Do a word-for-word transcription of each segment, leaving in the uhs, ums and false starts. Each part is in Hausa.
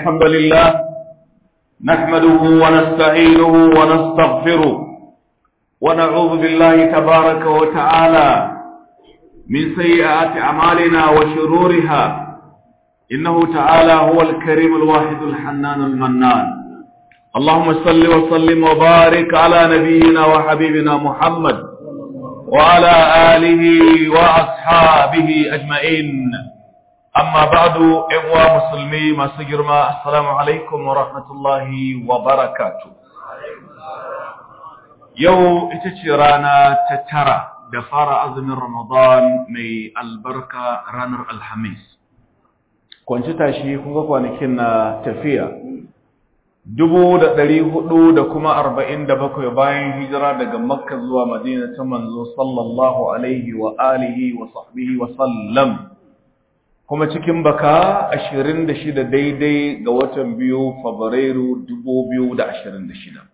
الحمد لله نحمده ونستعينه ونستغفره ونعوذ بالله تبارك وتعالى من سيئات أعمالنا وشرورها إنه تعالى هو الكريم الواحد الحنان المنان. اللهم صل وسلم وبارك على نبينا وحبيبنا محمد وعلى آله وأصحابه أجمعين. أما بعد إخوة مسلمي ما سجرما السلام عليكم ورحمة الله وبركاته. يو اتشيرانا تترى دفار أزم رمضان مي البركة رانر الحميس كنت تاشي كوكو نكنا تفيا dubu da ɗari hudu da kuma arba'in da bakwai bayan hijira daga Makka zuwa Madina ta manzo sallallahu alaihi wa alihi wa sahbihi wa sallam, kuma cikin baka ashirin da shida daidai ga watan biyu Fabrairu dubu biyu da ashirin da shida.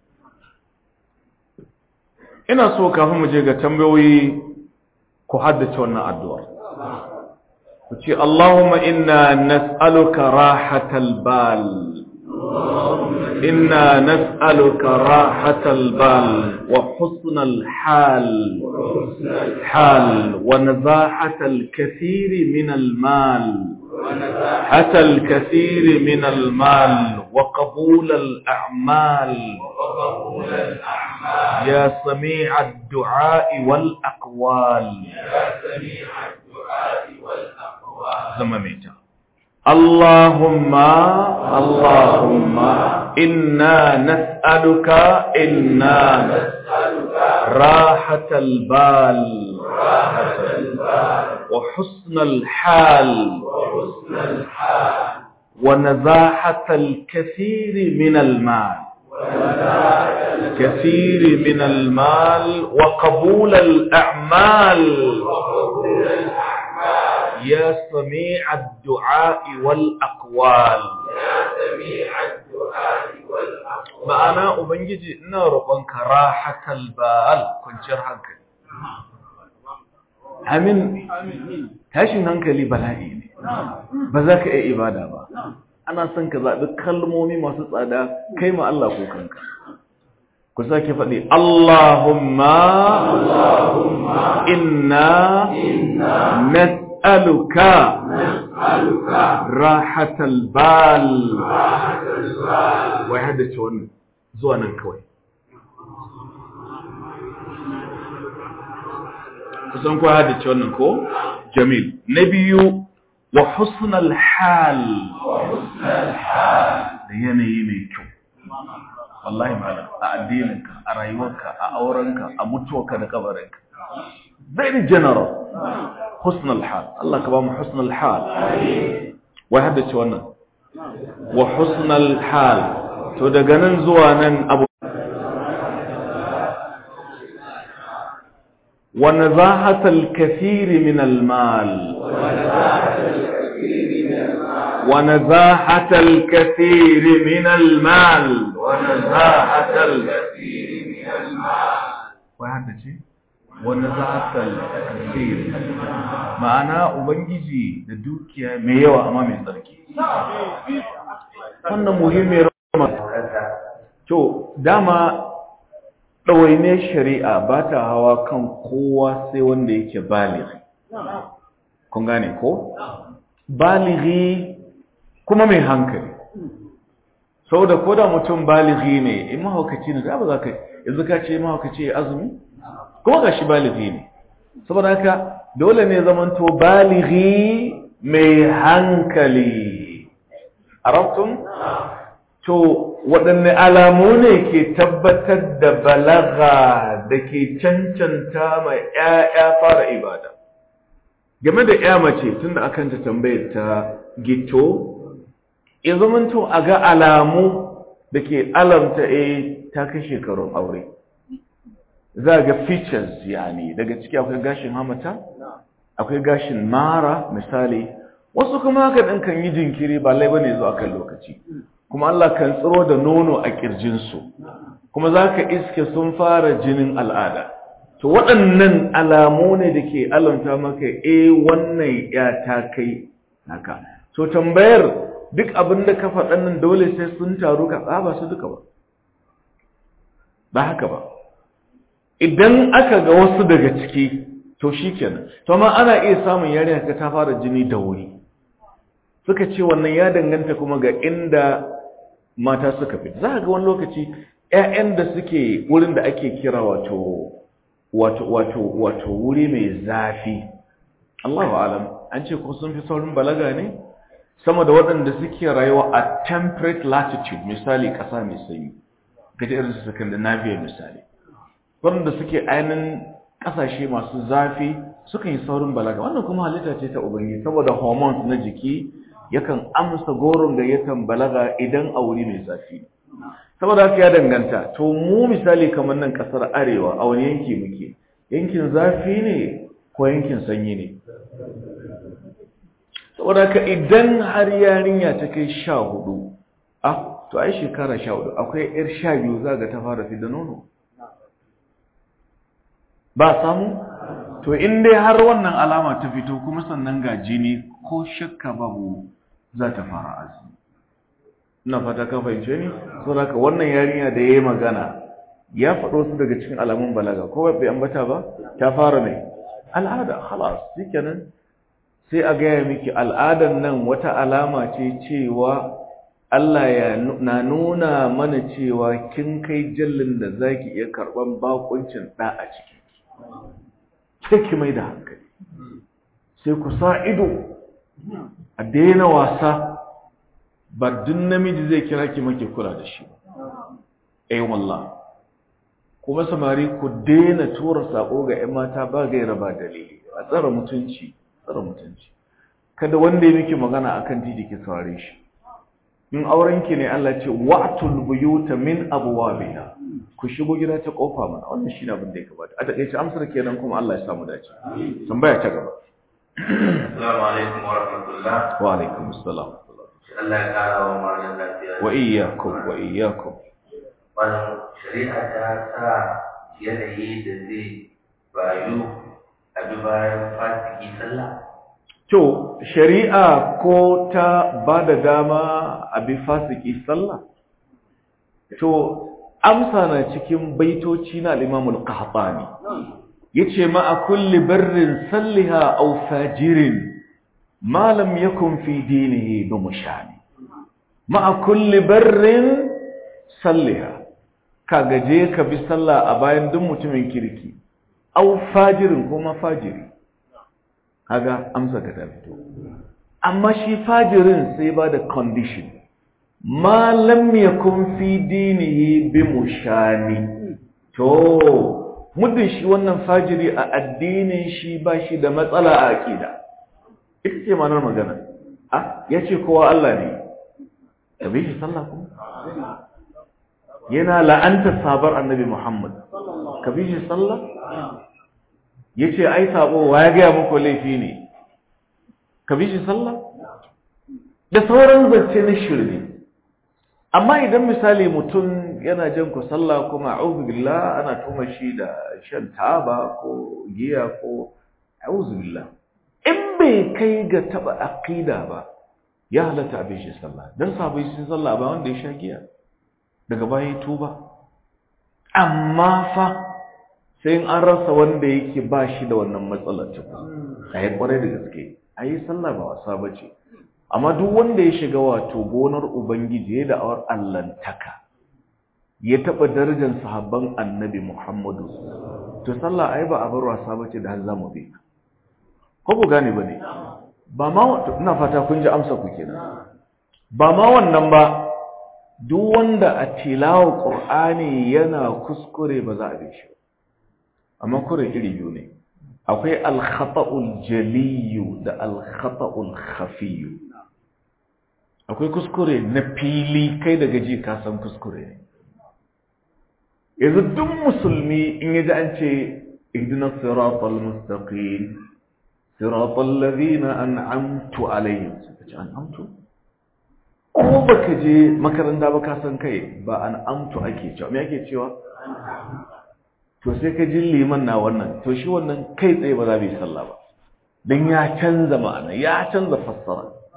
Ina so kafin mu je ga tambayoyi ku haddace wannan addu'ar. Ku ce Allahumma inna nas'aluka rahatal bal. إنا نسألك راحة البال وحسن الحال حال ونزاحة الكثير من المال حتى الكثير من المال وقبول الأعمال يا سميع الدعاء والأقوال زماميتا اللهم اللهم إنا نسألك إنا نسألك راحة البال راحة البال وحسن الحال وحسن الحال ونزاحة الكثير من المال كثير من المال وقبول الأعمال وقبول الأعمال يا سميع الدعاء والأقوال يا سميع الدعاء والأقوال. معنا أبنجي نارقنك راحة البال كنشر حقا أمين tashin hankali bala'i ne ba za ka iya ibada ba. Ana son ka zaɓi kalmomi masu tsada kai ma Allah ko kanka. Ku sake faɗi Allahumma inna نسألك راحة البال وهذا شون زوانا كوي كسان كو هذا شون كو جميل نبي وحسن الحال وحسن الحال يعني ميكو والله معلم أدينك أرايوك أورنك أموتوك نكبرك very general حسن الحال. الله كبام حسن الحال وحدث وانا وحسن الحال تدقنن زوانا أبو ونزاحة الكثير من المال ونزاحة الكثير من المال ونزاحة الكثير من المال وحدث wani za'atar kasiri ma'ana ubangiji da dukiya mai yawa amma mai tsarki. Wannan muhimmiyar rama to dama ɗawaine shari'a ba ta hawa kan kowa sai wanda yake balighi. Kun gane ko? Balighi kuma mai hankali. Sau da koda mutum balighi ne in mahaukaci ne za ba za ka yanzu ka ce mahaukaci ya azumi? Kuma ga shi balighi ne, saboda haka dole ne zamanto balighi mai hankali. Arabtun? To waɗanne alamu ne ke tabbatar da balaga da ke cancanta mai ‘ya'ya fara ibada? Game da ‘ya mace tun da akan ta tambayar ta gito, ya zamanto a ga alamu da ke alamta e ta kai shekarun aure. Za ga features yani daga ciki akwai gashin hamata, akwai gashin mara misali, wasu kuma haka ɗin kan yi jinkiri ba lai bane zuwa kan lokaci, kuma Allah kan tsiro da nono a ƙirjinsu, kuma za ka iske sun fara jinin al'ada. To waɗannan alamu ne da ke alamta maka e wannan ya ta kai haka. So tambayar duk abin da ka faɗan nan dole sai sun taru ka tsaba su duka ba ba haka ba idan aka ga wasu daga ciki to shikenan to amma ana iya samun yarinya ka ta fara jini da wuri suka ce wannan ya danganta kuma ga inda mata suka fi za ga wani lokaci ƴaƴan da suke wurin da ake kira wato wato wato wato wuri mai zafi Allahu alam an ce ko sun fi saurin balaga ne sama da waɗanda suke rayuwa a temperate latitude misali ƙasa mai sanyi kaje irin su Scandinavia misali waɗanda suke ainihin ƙasashe masu zafi sukan yi saurin balaga wannan kuma halitta ce ta ubangiji saboda hormones na jiki yakan amsa goron gayyatan balaga idan a wuri mai zafi saboda haka ya danganta to mu misali kamar nan ƙasar arewa a wani yanki muke yankin zafi ne ko yankin sanyi ne saboda ka idan har yarinya ta kai sha hudu ah to ai shekara sha hudu akwai yar sha biyu za ga ta fara fi da nono ba samu to in dai har wannan alama ta fito kuma sannan ga jini ko shakka babu za ta fara azumi ina fata ka fahimce ni saboda ka wannan yarinya da yayi magana ya faɗo su daga cikin alamun balaga ko bai ambata ba ta fara mai al'ada khalas shikenan sai a gaya miki al'adan nan wata alama ce cewa Allah ya na nuna mana cewa kin kai jallin da zaki iya karban bakuncin da a ciki sai ki mai da hankali sai ku sa ido a daina wasa ba duk namiji zai kira ki make kula da shi eh wallahi kuma samari ku daina tura sako ga ƴan mata ba gaira ba dalili a tsara mutunci tsara mutunci kada wanda ya miki magana akan titi ki saurare shi in auren ki ne Allah ce wa'tul buyuta min abwabiha ku shigo gida ta kofa mana wannan shine abin da ya kamata a takeice amsar kenan kuma Allah ya samu dace tambaya ta gaba assalamu alaikum wa rahmatullah wa alaikum assalam Allah ya kara wa malam lafiya wa iyyakum wa iyyakum wannan shari'a ta sa yanayi da zai bayu a bi bayan fasiki sallah to shari'a ko ta ba da dama a bi fasiki sallah to amsa na cikin baitoci na al-Imam al-Qahtani yace ma a kulli barrin salliha aw fajirin ma lam yakun fi dinihi bi mushani ma a kulli barrin salliha ka gaje ka bi sallah a bayan duk mutumin kirki aw fajirin ko ma fajiri kaga amsa ka ta fito amma shi fajirin sai ba da condition ma lam yakun fi dinihi bi mushani to muddin shi wannan fajiri a addinin shi ba shi da matsala a aqida ita ce ma'anar magana ah yace kowa Allah ne ka bi shi sallah ko yana la'anta sabar annabi Muhammad ka bi shi sallah yace ai sabo wa ya ga muku laifi ne ka bi shi sallah da sauran zance na shirme amma idan misali mutum yana jan ku sallah kuma a'udhu billah ana tuma shi da shan taba ko giya ko a'udhu billah in bai kai ga taba aqida ba ya halatta abin shi sallah dan sabai shi sallah ba wanda ya sha giya daga baya tuba amma fa sai in an rasa wanda yake ba shi da wannan matsalar ta ai kwarai da gaske ai sallah ba wasa bace amma duk wanda ya shiga wato gonar ubangiji ya da'awar allantaka ya taba darajar sahabban annabi Muhammadu to sallah ai ba abar wasa bace da har zamu bi ko ku gane bane ba ma wato ina fata kun ji amsa ku kenan ba ma wannan ba duk wanda a tilawa qur'ani yana kuskure ba za a bi shi amma kure iri biyu ne akwai al-khata'ul jaliyyu da al-khata'ul khafiyyu akwai kuskure na fili kai daga ji ka san kuskure ne yanzu duk musulmi in yaji an ce ihdinas siratal mustaqim siratal ladina an'amtu alaihim sai ce an'amtu ko baka je makaranta ba ka san kai ba an'amtu ake cewa me ake cewa to sai ka ji liman na wannan to shi wannan kai tsaye ba za bai sallah ba dan ya canza ma'ana ya canza fassara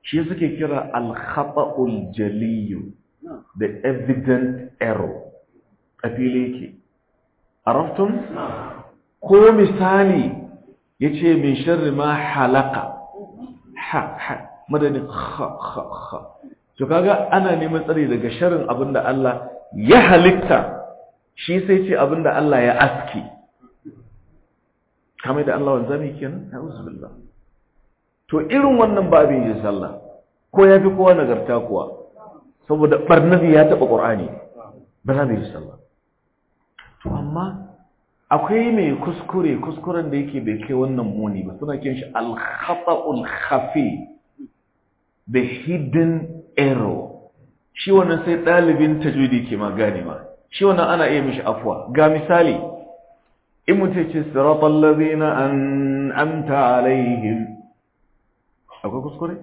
shi suke kira al-khata'ul jaliyu, the evident error a fili yake. Araftun? Ko misali yace min sharri ma halaka, ha ha madadin ha ha ha, to kaga ana neman tsari daga sharrin abinda Allah ya halitta, shi sai ce abinda Allah ya aski. Kamar da Allah wanzami kenan, a'udhu billah. To irin wannan babin yin sallah ko ya fi kowa nagarta kuwa, saboda barnabi ya taɓa ƙur'ani, ba za mu yi sallah. To amma akwai mai kuskure, kuskuren da yake bai kai wannan muni ba, suna kiran shi al-khata'ul khafi, the hidden error. Shi wannan sai ɗalibin tajwidi ke ma gane ma, shi wannan ana iya mishi afwa. Ga misali, in mutum ce siratal ladina an'amta alaihim, akwai kuskure?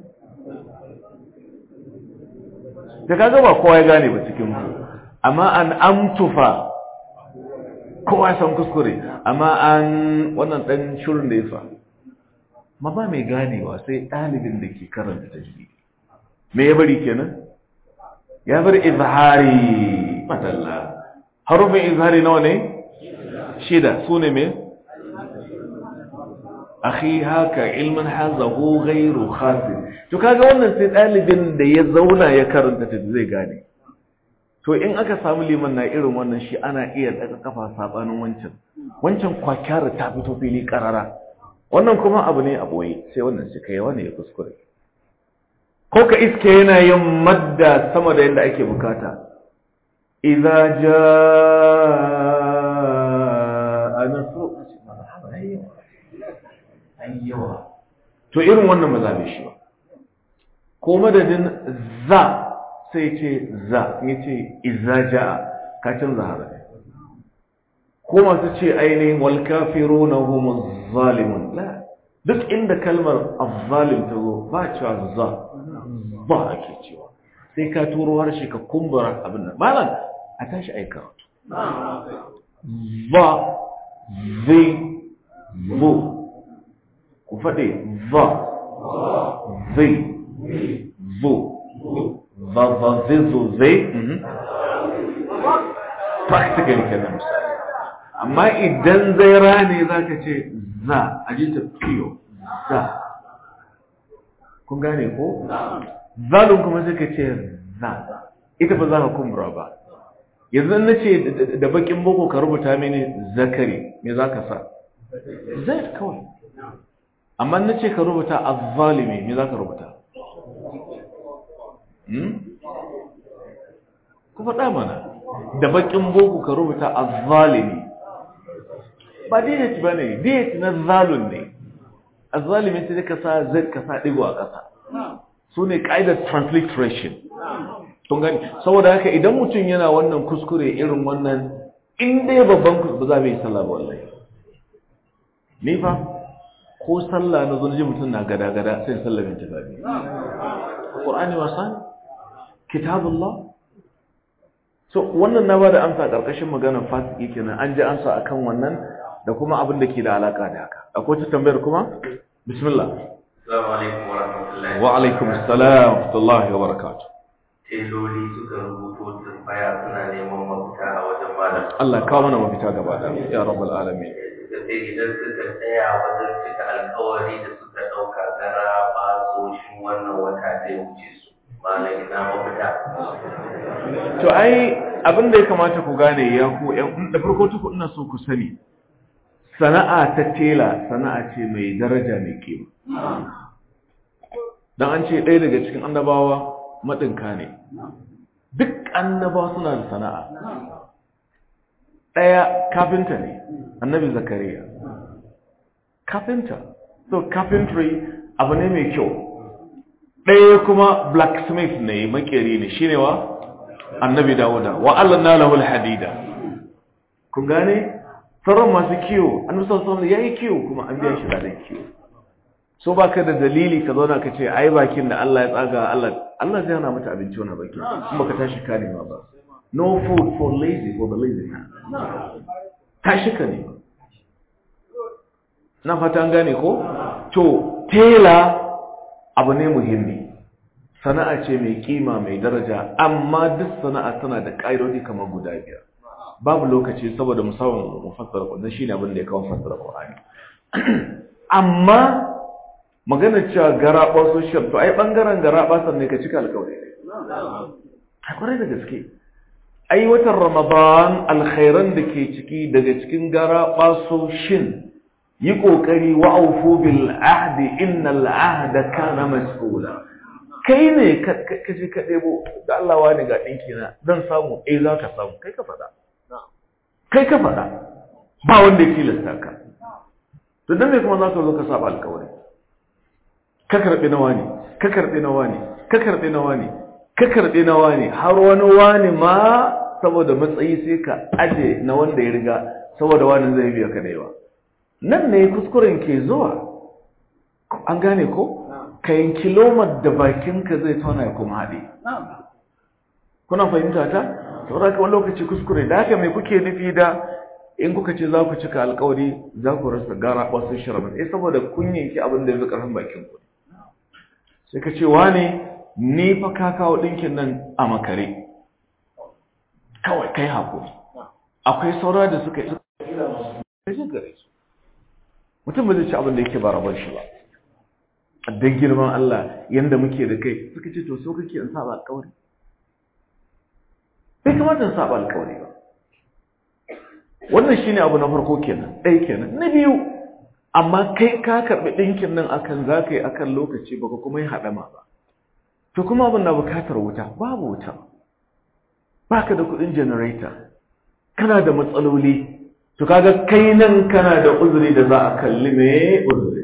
Da kaga ba kowa ya gane ba cikin ku, amma an amtufa kowa san kuskure, amma an wannan dan shirin da yasa ma ba mai ganewa sai ɗalibin da ke karanta tajwidi. Me ya bari kenan? Ya bar izhari. Madalla, harufin izhari nawa ne? Shida. Su ne me? akhi haka ilmin hazahu ghairu khasir. To kaga wannan sai dalibin da ya zauna ya karanta ta zai gane. To in aka samu liman na irin wannan shi ana iya daga kafa sabanin wancan. Wancan kwakyara ta fito fili karara. Wannan kuma abu ne a boye, sai wannan shi kai wani ya kuskure. Ko ka iske yana yin madda sama da yadda ake bukata. Idza jaa nasru ayyawa, to irin wannan ba za mu shi ba. Ko madadin za sai ce za, ya ce iza ja'a, ka canza harafi. Ko masu ce ainihin wal kafiruna humuz zalimun, la, duk inda kalmar azzalim ta zo ba cewa za, ba ake cewa, sai ka turo harshe ka kumbura abin nan. Malam a tashi aika za, zai, zo, ku faɗe va, zai, zo, va, va, zai, zo, zai, practically kenan misali. Amma idan zai rane za ka ce za, a ji ta fiyo, za. Kun gane ko? Zalun kuma sai ka ce za, ita ba za ka kumbura ba. Yanzu na ce da bakin boko ka rubuta mini zakari, me za ka sa? Zai kawai. Amma na ce ka rubuta azzalimi, me za ka rubuta? Ku faɗa mana, da bakin boko ka rubuta azzalimi. Ba diyet ba ne, diyet na zalun ne. Azzalimi sai ka sa zai ka sa ɗigo a ƙasa. Su ne ƙa'idar transliteration. Tun gani, saboda haka idan mutum yana wannan kuskure irin wannan, in dai babban kuskure ba za mu yi sallah ba wallahi. Ni fa, ko sallah na zuwa mutum na gada-gada sai sallah min tafafi. Qur'ani wasa? Kitabullah? So wannan na bada amsa karkashin maganar fasiki kenan, an ji amsa akan wannan da kuma abin da ke da alaka da haka. Akwai ta tambayar kuma? Bismillah. Assalamu alaikum wa rahmatullahi. Wa alaikum assalam wa rahmatullahi wa barakatuh. Teloli suka rubuto tambaya suna neman mafita a wajen malam. Allah kawo mana mafita gaba da ya rabbal alamin. Sai idan suka tsaya wajen cika alkawari da suka ɗauka gara ba soshin wannan wata da ya wuce su, malam ina mafita. To ai abin da ya kamata ku gane ya ku da farko tuku ina so ku sani, sana'a ta tela sana'a ce mai daraja mai kima. Dan an ce ɗaya daga cikin annabawa maɗinka ne. Duk annabawa suna da sana'a. Ɗaya kafinta ne, annabi Zakariya. Kafinta. So carpentry abu ne mai kyau. Ɗaya kuma blacksmith ne, makeri ne, shine wa annabi Dawuda. Wa allanna lahu alhadida. Kun gane? Sauran masu kiwo, annabi sallallahu alaihi wasallam yayi kiwo kuma an biya shi da kiwo. So baka da dalili ka zauna ka ce ai bakin da Allah ya tsaga Allah Allah zai hana mata abinci wannan bakin kuma ka tashi ka nema ba. No food for lazy for the lazy man. Tashi ka nema. Na fata an gane ko? To tela abu ne muhimmi. sana'a ce mai kima mai daraja, amma duk sana'a tana da ƙa'idodi kamar guda biyar. Babu lokaci saboda musamman mu fassara Qur'ani, shine abin da ya kawo fassara Qur'ani. Amma magana cewa garaba social to ai bangaren garaba sanne ka cika alƙawari. A kwarai da gaske. Ai watan Ramadan alkhairan da ke ciki daga cikin garaba shin yi kokari wa aufu bil ahdi innal ahda kana mas'ula. Kai ne ka je ka debo da Allah wani ga dinki na zan samu eh za ka samu kai ka faɗa. Kai ka faɗa ba wanda ya tilasta ka. To dan me kuma za ka zo ka saba alƙawari? Ka karbi nawa ne? Ka karbi nawa ne? Ka karbi nawa ne? Ka karbi nawa ne? Har wani wani ma saboda matsayi sai ka aje na wanda ya riga saboda wani zai biya ka da yawa. Nan ne kuskuren ke zuwa. An gane ko? Ka yanki lomar da bakinka zai tauna ya kuma haɗe. Kuna fahimta ta? Saboda haka wani lokaci kuskure da haka mai kuke nufi da in kuka ce za ku cika alkawari za ku rasa gara wasu shiramin eh saboda kun yanki abin da ya fi ƙarfin bakin ku sai ka ce wane ni fa ka kawo ɗinkin nan a makare kawai kai hakuri akwai saura da suka yi kashin gare su mutum ba zai ci abin da yake ba rabon shi ba dan girman Allah yanda muke da kai suka ce to so kake in saba alkawari bai kamata in saba alkawari ba wannan shine abu na farko kenan dai kenan na biyu amma kai ka karbi dinkin nan akan zakai akan lokaci baka kuma yi hadama ba to kuma abin na bukatar wuta babu wuta baka da kudin generator kana da matsaloli to kaga kai nan kana da uzuri da za a kalli me uzuri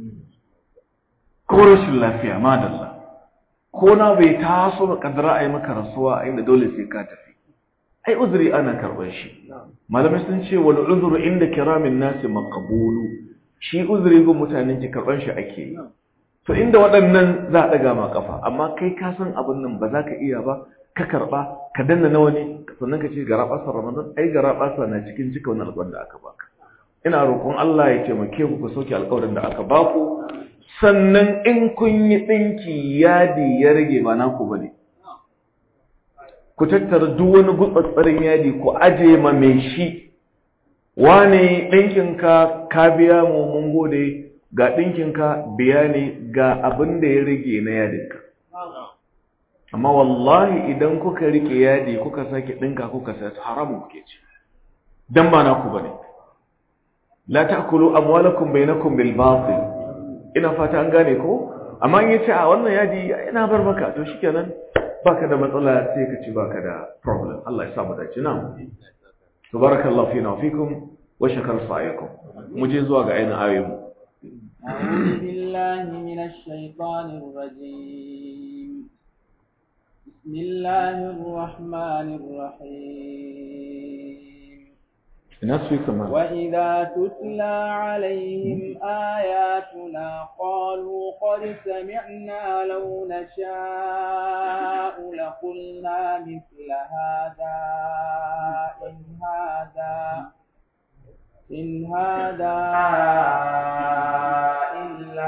ko rashin lafiya madalla ko na bai taso ba kadara ai maka rasuwa ai da dole sai ka tafi ai uzuri ana karban shi malamai sun ce wal uzru inda kiramin nasi maqbulu shi uzuri ga mutanen ki karban shi ake yi to inda waɗannan za a daga ma kafa amma kai ka san abin nan ba za ka iya ba ka karba ka danna nawa ne sannan ka ce garaba sa ramadan ai garaba sa na cikin cika wannan alƙawarin da aka baka ina roƙon Allah ya taimake ku ku sauke alƙawarin da aka baku sannan in kun yi dinki yadi ya rage ba naku bane ku tattara duk wani gutsattsarin yadi ku aje ma mai shi wane ɗinkinka ka biya mu mun gode ga ɗinkinka biya ne ga abin da ya rage na yadinka amma wallahi idan kuka rike yadi kuka sake ɗinka kuka sa haramun kuke ci dan ba naku bane la ta'kulu amwalakum bainakum bil batil ina fata an gane ko amma in yace a wannan yadi ina bar maka to shikenan baka da matsala sai ka ci baka da problem Allah ya sa mu dace nan subhanakallahu fina wa fikum wa shakar sa'ikum mu je zuwa ga ainihin ayoyin أعوذ بالله من الشيطان الرجيم بسم الله الرحمن الرحيم وإذا تتلى عليهم آياتنا قالوا قد سمعنا لو نشاء لقلنا مثل هذا إن هذا إن هذا إلا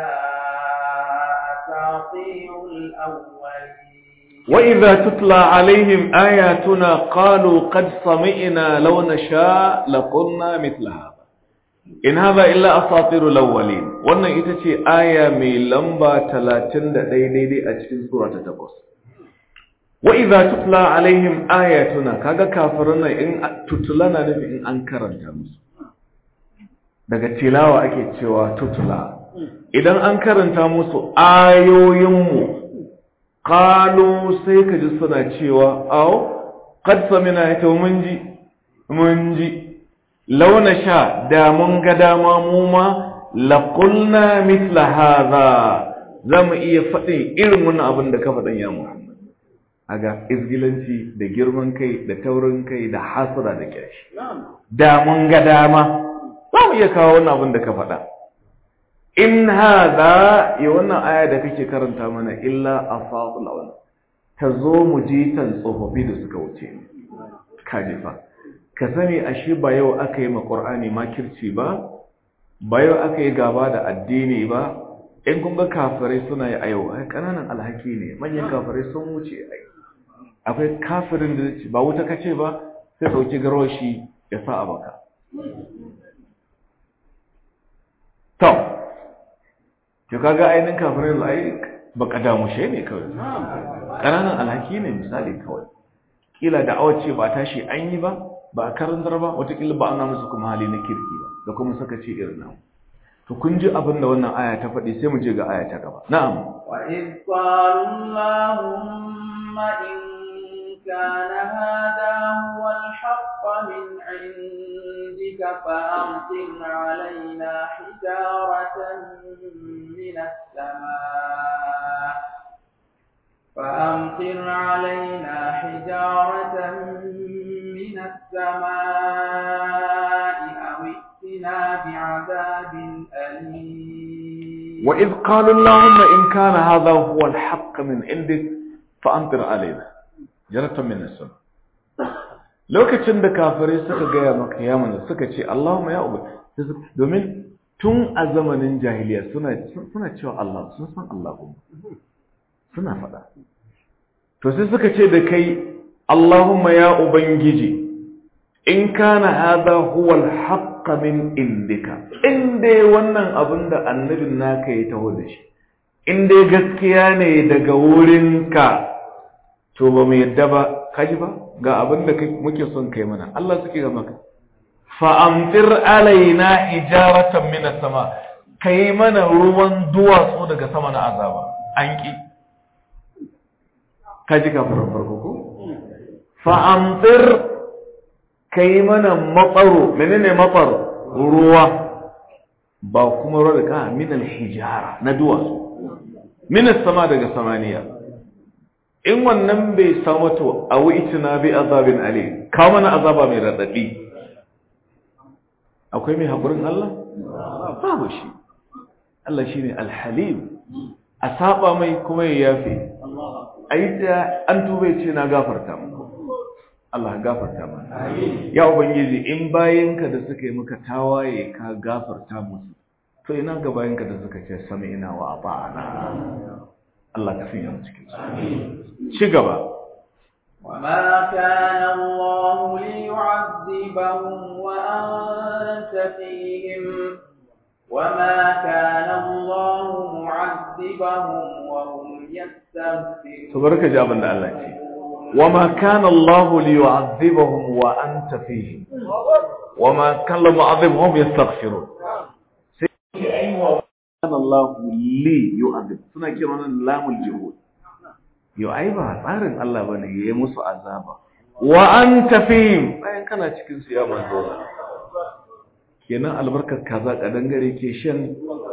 أساطير الأولين وإذا تتلى عليهم آياتنا قالوا قد سمعنا لو نشاء لقلنا مثل هذا إن هذا إلا أساطير الأولين wannan ita ce aya mai lamba talatin da ɗaya daidai a cikin sura ta takwas wa idza tutla alaihim ayatuna kaga kafirin nan in tutla na nufi in an karanta musu daga tilawa ake cewa tutla idan an karanta musu ayoyinmu qalu sai ka ji suna cewa aw qad samina ita mun ji mun ji launa sha da mun ga dama mu ma la qulna mithla hadha zamu iya faɗin irin wannan abin da ka faɗan ya Muhammad aga izgilanci da girman kai da taurin kai da hasara da kyashi da mun ga dama zamu iya kawo wannan abin da ka faɗa in hada ya wannan aya da kake karanta mana illa asatul awwal ta zo mu ji tan tsofaffi da suka wuce kaji fa ka sani ashe ba yau aka yi ma qur'ani makirci ba ba yau aka yi gaba da addini ba in kun ga kafirai suna yi a yau ai kananan alhaki ne, manyan kafirai sun wuce ai. Akwai kafirin da ba wuta kace ba sai dauki garwashi ya sa a baka. To to kaga ainin kafirai ai baka damu shi ne kawai, kananan alhaki ne misali kawai. Kila da awace ba tashi an yi ba, ba a karantar ba, watakila ba ana musu kuma hali na kirki ba, da kuma suka ce irin nan. To kun ji abin da wannan aya ta faɗi, sai mu je ga aya ta gaba. Na'am. Wa idh qalu Allahumma in kana hadha huwa al-haqq min 'indika fa amtir 'alaina hijaratan min as-samaa فأمطر علينا حجارة من السماء أو ائتنا بعذاب أليم. وإذ قالوا اللهم إن كان هذا هو الحق من عندك فأمطر علينا حجارة من السماء. lokacin da kafirai suka gaya maka ya mana suka ce Allahumma ya ubi, domin tun a zamanin jahiliya suna suna cewa Allah, sun san Allah kuma suna faɗa. To sai suka ce da kai Allahumma ya ubangiji in kana hadha huwa al-haqq min indika, in dai wannan abin da annabin naka ya taho da shi in dai gaskiya ne daga wurinka, to ba mu yadda ba, kaji ba ga abin da muke son kai mana. Allah suke ga maka fa amtir alaina hijaratan min as-sama, kai mana ruwan duwatsu daga sama na azaba. An ki kaji kafirin farko ko fa'amtir kai mana matsaro. Menene matsar? Ruwa, ba kuma ruwa daga min al-hijara na duwatsu, min as-sama daga samaniya. In wannan bai samu to a wuitina bi azabin ali, ka mana azaba mai radadi. Akwai mai hakurin Allah? Babu shi. Allah shine al-halim, a saba mai kuma ya yafe. Aida an tube ce na gafarta muku, Allah gafarta mana. Ya ubangiji in bayanka da suka yi maka tawaye ka gafarta musu, to ina ga bayanka da suka ce sami'na wa ata'na. Allah ka fiye mu cikin su. Ci gaba. وما كان الله ليعذبهم وأنت فيهم وما كان الله معذبهم وهم يستغفرون. تبارك جاب الله الله. وما كان الله ليعذبهم وأنت فيهم وما كان الله معذبهم يستغفرون. كان الله ليعذب. سنة كمان لام الجهود. يعيبها تارن الله بني يمس عذابا وأنت فيهم. أين كان cikin su ya manzo? Kenan albarkar kaza kadan gare ke shan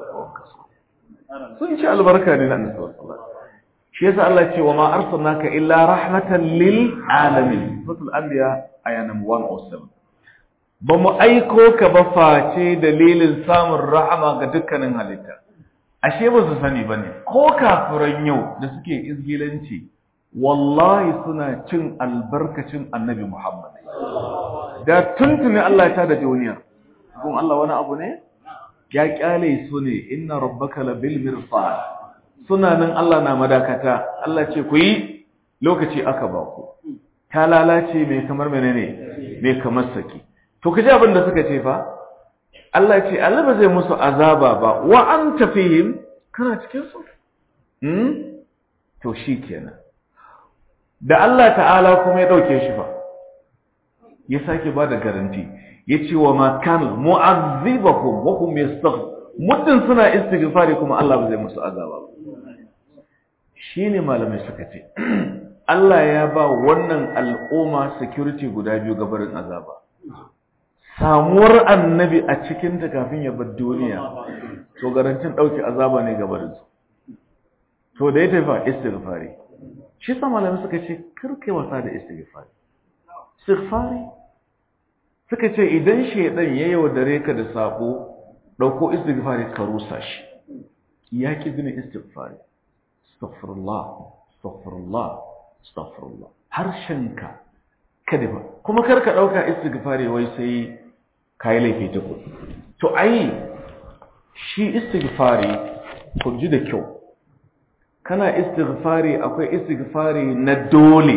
sun ci albarka ne na annabi sallallahu alaihi wasallam. Shi yasa Allah ce wa ma arsalnaka illa rahmatan lil alamin. Suratul anbiya aya number one oh seven. Ba mu aiko ka ba face dalilin samun rahama ga dukkanin halitta. Ashe ba su sani bane ko kafiran yau da suke izgilanci wallahi suna cin albarkacin annabi Muhammad. Da tuntuni Allah ya tada duniya. Kun Allah wani abu ne? Ya kyale su ne, inna rabbaka labil mirsad. Suna nan Allah na madakata. Allah ce ku yi lokaci aka ba ku. Ta lalace mai kamar menene? Mai kamar saki. To kaje abin da suka ce fa? Allah ce Allah ba zai musu azaba ba. Wa anta fihim, kana cikin su? Hmm? To shikenan. Da Allah ta'ala kuma ya dauke shi fa. Ya sake ba da garanti. Yace wa ma kana mu'azzibahum wa hum yastaghfirun. Muddin suna istighfari kuma Allah ba zai musu azaba. Shine malamai suka ce Allah ya ba wannan al'umma security guda biyu gabarin azaba. Samuwar annabi a cikin ta kafin ya bar duniya to garantin dauke azaba ne gabarin su. To da ya tafi istighfari. Shi sa malamai suka ce karkai wasa da istighfari. Istighfari suka ce idan shedan ya yaudare ka da sabo dauko istighfari ka rusa shi. Ya ki bin istighfari. Astaghfirullah, astaghfirullah, astaghfirullah. Harshenka kada ba. Kuma kar ka dauka istighfari wai sai kai laifi ta ku. To ai shi istighfari ku ji da kyau kana istighfari akwai istighfari na dole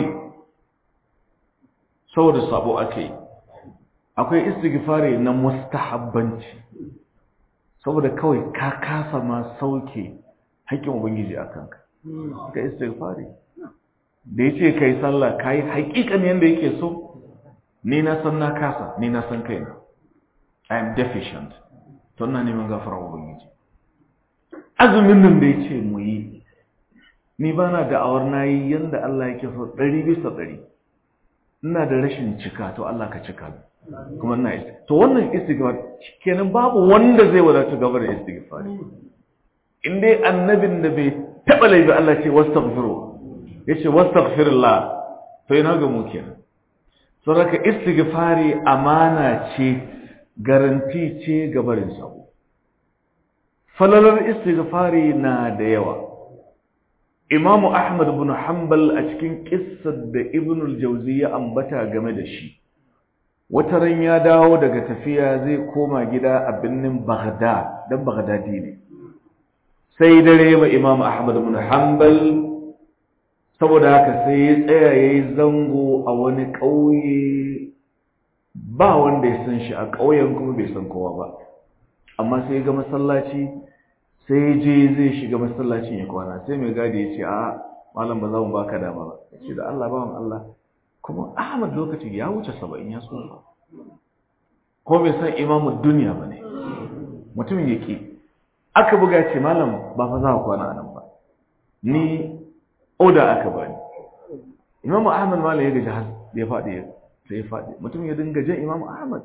saboda sabo ake akwai istighfari na mustahabbanci saboda kawai ka kasa ma sauke haƙƙin ubangiji akan ka ka istighfari da yace kai sallah kai haƙiƙan yanda yake so ni na san na kasa ni na san kaina I am deficient to ina neman gafara ubangiji azumin nan da yace mu yi ni ba na da'awar na yi yadda Allah yake so ɗari bisa ɗari ina da rashin cika to Allah ka cika kuma ina yi to wannan istighfar kenan babu wanda zai wadata gaba da istighfar in dai annabin da bai taɓa laifi Allah ce wastaghfiru yace wastaghfirullah to ina ga mu kenan saboda istighfari amana ce garanti ce gabarin sabo falalar istighfari na da yawa Imam Ahmad ibn Hanbal a cikin kissar da Ibn al-Jawzi ya ambata game da shi wata ran ya dawo daga tafiya zai koma gida a birnin Baghdad dan Baghdadi ne sai dare ba Imam Ahmad ibn Hanbal saboda haka sai ya tsaya yayi zango a wani ƙauye ba wanda ya san shi a ƙauyen kuma bai san kowa ba amma sai ga masallaci sai je zai shiga masallacin ya kwana sai mai gadi ya ce a malam ba za mu baka dama ba ya ce da Allah bawan Allah kuma Ahmad lokacin ya wuce saba'in ya tsufa ko bai san imamu duniya ba ne mutumin yake aka buga ce malam ba fa za ka kwana a nan ba ni oda aka bani imamu Ahmad malam ya gaji har ya faɗi sai ya faɗi mutum ya dinga jan imamu Ahmad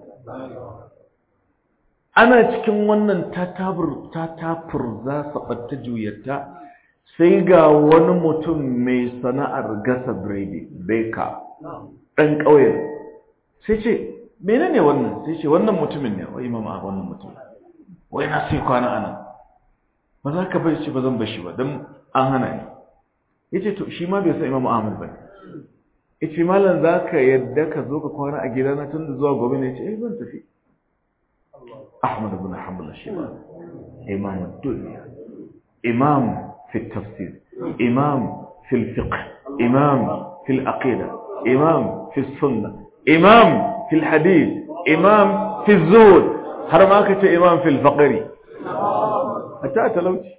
ana cikin wannan tatabur tatafur za su ɓatta juyarta sai ga wani mutum mai sana'ar gasa biredi baker ɗan ƙauyen sai ce menene wannan sai ce wannan mutumin ne wai mama wannan mutum wai na sai kwana anan ba za ka bai shi ba zan bashi ba don an hana ni yace to shi ma bai san Imam Ahmad ba yace mallan zaka yadda ka zo ka kwana a gidana tun da zuwa gobe ne yace eh zan tafi أحمد بن حنبل الشيباني إمام الدنيا إمام في التفسير إمام في الفقه إمام في العقيدة إمام في السنة إمام في الحديث إمام في الزهد هرماكة إمام في الفقر حتى أتلوتي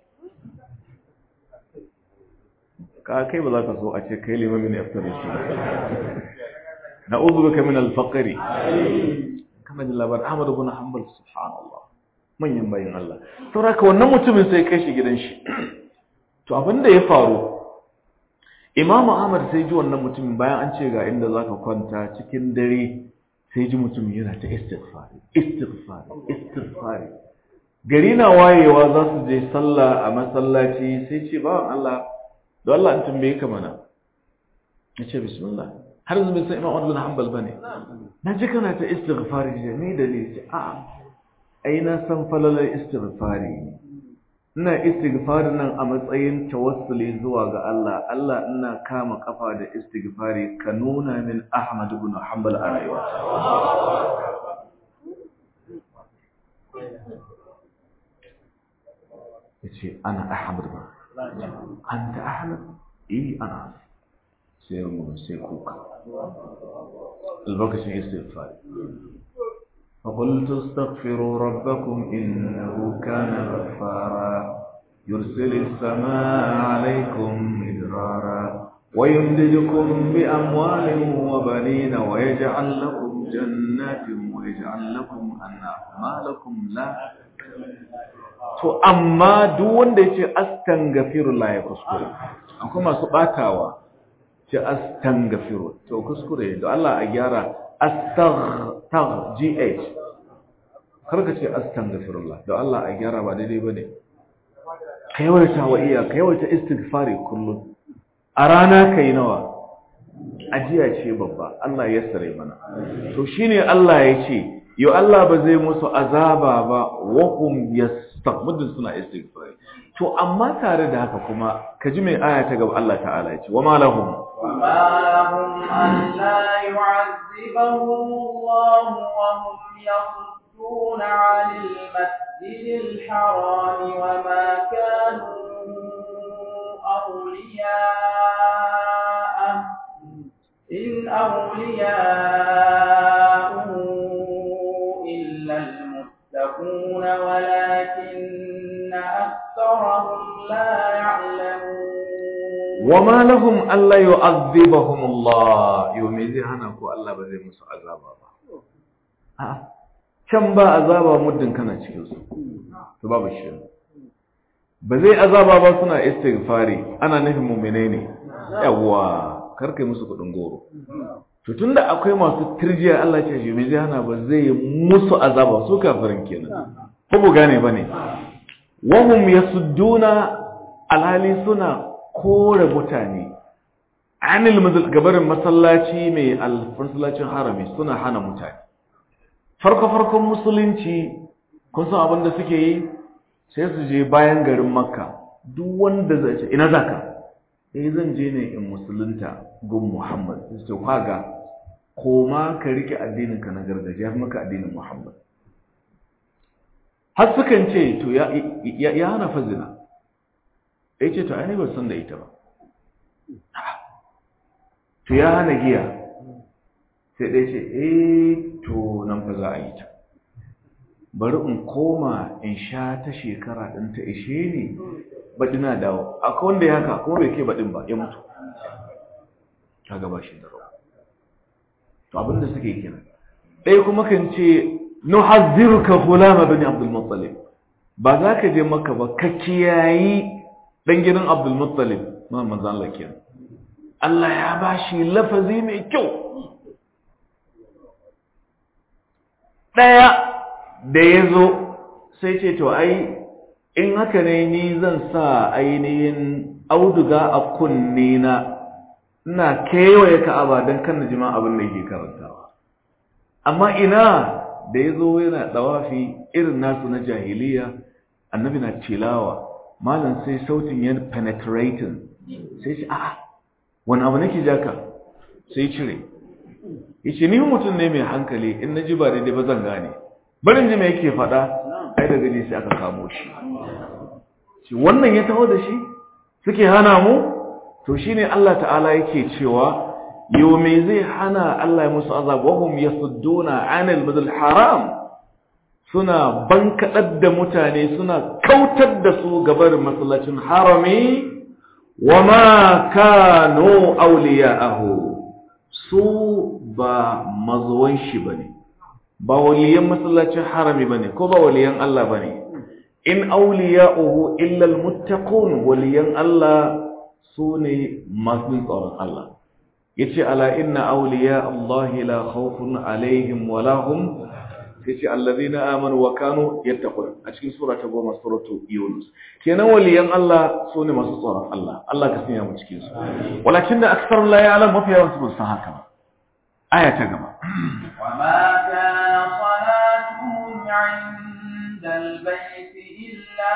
كيف لا تسوء أشياء كلمة من أفتر الشيء نعوذ بك من الفقر kamar da labar Ahmad ibn Hanbal subhanallah manyan bayin Allah to raka wannan mutumin sai kai shi gidan shi to abinda ya faru Imam Ahmad sai ji wannan mutumin bayan an ce ga inda zaka kwanta cikin dare sai ji mutumin yana ta istighfari istighfari istighfari gari na wayewa za su je sallah a masallaci sai ce bawan Allah don Allah in tambaye ka mana yace bismillah har yanzu bai san Imam Ahmad bin Hanbal bane na ji kana ta istighfari da ni da ni ce a ai na san falalar istighfari ina istighfari nan a matsayin tawassuli zuwa ga Allah Allah ina kama kafa da istighfari ka nuna min Ahmad bin Hanbal a rayuwata yace ana Ahmad bin anta Ahmad eh ana sai mu sai kuka البكش استغفار فقلت استغفروا ربكم إنه كان غفارا يرسل السماء عليكم مدرارا ويمددكم بأموال وبنين ويجعل لكم جنات ويجعل لكم أنهارا ما لكم لا to amma duk wanda yace astaghfirullah ya kuskure akwai masu batawa ce astaghfiru to kuskure da Allah a gyara astagh gh karka ce astaghfirullah da Allah a gyara ba daidai bane kai wata wa iya kai wata istighfari kullun a rana kai nawa ajiya ce babba Allah ya sare mana to shine Allah ya ce yo Allah ba zai musu azaba ba wa hum yastaqbidun suna istighfari to amma tare da haka kuma kaji mai aya ta gaba Allah ta'ala ya ce wa ma lahum وما لهم ألا يعذبهم الله وهم يصدون عن المسجد الحرام وما كانوا أولياءه إن أولياءه إلا المتقون ولكن أكثرهم لا يعلمون وما لهم ألا يعذبهم الله يومئذ هناكو الله بزي مسو عذابا كم با عذابا مدن كان cikin su to babu shi ba zai azaba ba suna istighfari ana nufin mu'mine ne yawa karkai musu kudin goro to tunda akwai masu tirjiya Allah ya ce yomi zai hana ba zai musu azaba su kafirin kenan ko bu gane bane wahum yasudduna alhali suna kore mutane anil mazal gabarin masallaci mai alfasallacin harami suna hana mutane farko farkon musulunci kun san abin da suke yi sai su je bayan garin makka duk wanda zai ce ina zaka eh zan je ne in musulunta gun muhammad sai ce kaga koma ka rike addinin ka na gargajiya maka addinin muhammad har sukan ce to ya ya hana fazina ya ce to ai ba san da ita ba to ya hana giya sai dai ce eh to nan fa za a yi ta bari in koma in sha ta shekara ɗin ta ishe ni baɗi na dawo akwai wanda ya haka kuma bai ke baɗin ba ya mutu ta gaba shi da rawa to abinda suke kenan ɗaya kuma kan ce nuhazziruka ghulama bani abdul muttalib ba za ka je maka ba ka kiyayi dan gidan abdul muttalib ma manzo Allah kenan Allah ya bashi lafazi mai kyau daya da yazo sai ce to ai in haka ne ni zan sa ainihin auduga a kunne na ina kewaye Ka'aba dan kan jima abin da yake karantawa amma ina da yazo yana dawafi irin nasu na jahiliya annabi na tilawa malam sai sautin ya penetrating sai shi a'a wani abu nake jaka sai cire yace ni mutum ne mai hankali in naji ba daidai ba zan gane barin ji me yake faɗa ai daga ji sai aka kamo shi shi wannan ya taho da shi suke hana mu to shine Allah ta'ala yake cewa yau me zai hana Allah ya musu azab wahum yasudduna 'anil masjidil haram suna bankaɗar da mutane suna kautar da su gabar masallacin harami wa ma kanu awliya'ahu su ba mazuwan shi bane ba waliyan masallacin harami bane ko ba waliyan Allah bane in awliya'uhu illa almuttaqun waliyan Allah sune masu tsoron Allah yace ala inna awliya Allah la khawfun alaihim wa lahum yace alladhina amanu wa kanu yattaqun a cikin sura ta goma suratu yunus kenan waliyan Allah sune masu tsoron Allah Allah ka sanya mu cikin su walakinna aktharu la ya'lam mafi yawan su san haka ba aya ta gaba wa ma kana salatuhum 'inda al-bayt illa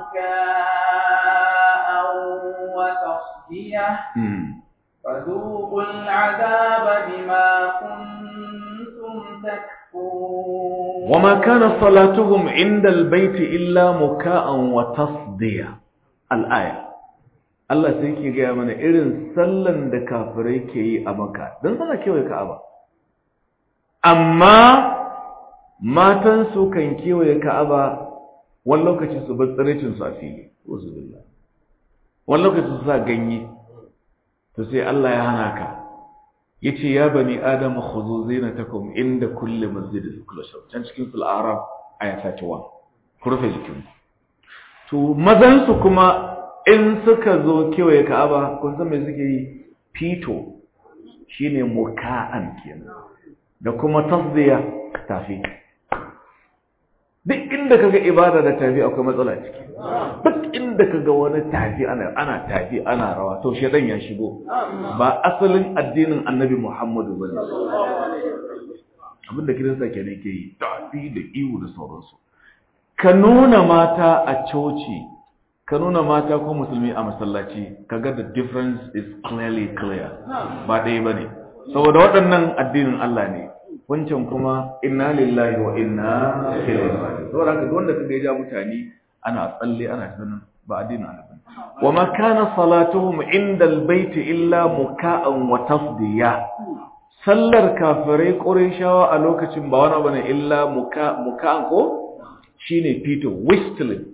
muka'an wa tasdiyah فذوقوا العذاب بما كنتم تكفرون وما كان صلاتهم عند البيت إلا مكاء وتصدية الآية Allah sai ke gaya mana irin sallan da kafirai ke yi a Makka don sana kewaye Ka'aba amma matan su kan kewaye Ka'aba wani lokaci su bar tsirecin su a fili wani lokaci su sa ganye to sai Allah ya hana ka yace ya bani adam khuzu zinatakum inda kulli masjidin kullu can cikin sul arab aya ta ce wa kurfe jikin to mazan su kuma in suka zo kewaye Ka'aba kun san me suke yi fito shine muka'an kenan da kuma tasdiya tafi duk inda kaga ibada da tafi akwai matsala ciki duk inda kaga wani tafi ana ana tafi ana rawa to shedan ya shigo ba asalin addinin Annabi Muhammadu bane abinda kirista kenan ke yi tafi da iwu da sauransu ka nuna mata a coci ka nuna mata ko musulmi a masallaci kaga the difference is clearly clear ba dai bane saboda waɗannan addinin Allah ne wancan kuma inna lillahi wa inna ilaihi raji'un saboda haka duk wanda kaga ya ja mutane ana tsalle ana tunan ba addinin annabi wa ma kana salatuhum inda albayt illa muka'an wa tasdiya sallar kafirai qurayshawa a lokacin ba wani bane illa muka muka'an ko shine fito whistling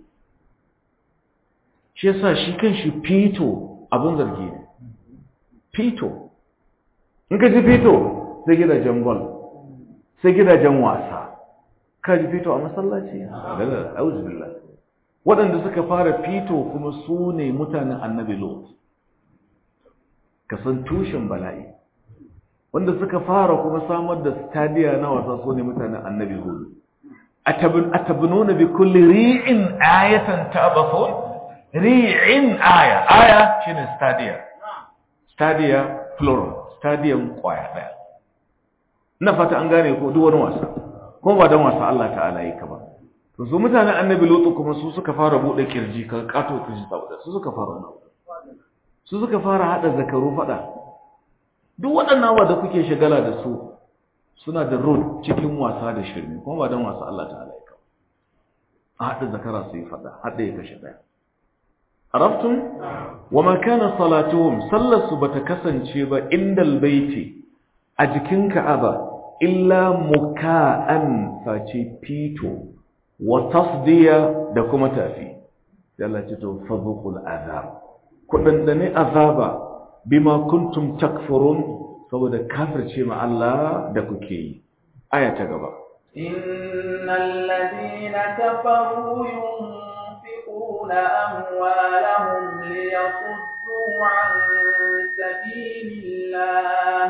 shi yasa shi kanshi fito abun zargi ne fito in ka ji fito sai gidajen ball sai gidajen wasa ka ji fito a masallaci daga auzubillah waɗanda suka fara fito kuma su ne mutanen annabi lot ka san tushen bala'i wanda suka fara kuma samar da stadiya na wasa su ne mutanen annabi hudu atabnuna bi kulli ri'in ayatan ta'bathun ri'in aya aya shine stadiya stadiya plural stadium kwaya daya na fata an gane ko duk wani wasa kuma ba dan wasa Allah ta'ala yi ka ba to su mutanen annabi lutu kuma su suka fara bude kirji ka kato kirji saboda su suka fara wannan su suka fara hada zakaru fada duk waɗannan wa da kuke shagala da su suna da road cikin wasa da shirme kuma ba dan wasa Allah ta'ala yi ka a hada zakara su yi fada hada ya kashe daya arabtum wama kana salatuhum sallatu bata kasance ba indal baiti a jikin ka'aba illa muka'an face fito wa tasdiya da kuma tafi sai Allah ce to fadhuqul azab kudin da ne azaba bima kuntum takfurun saboda kafirce ma Allah da kuke yi aya ta gaba innal ladina kafaru ينفقون أموالهم ليصدوا عن سبيل الله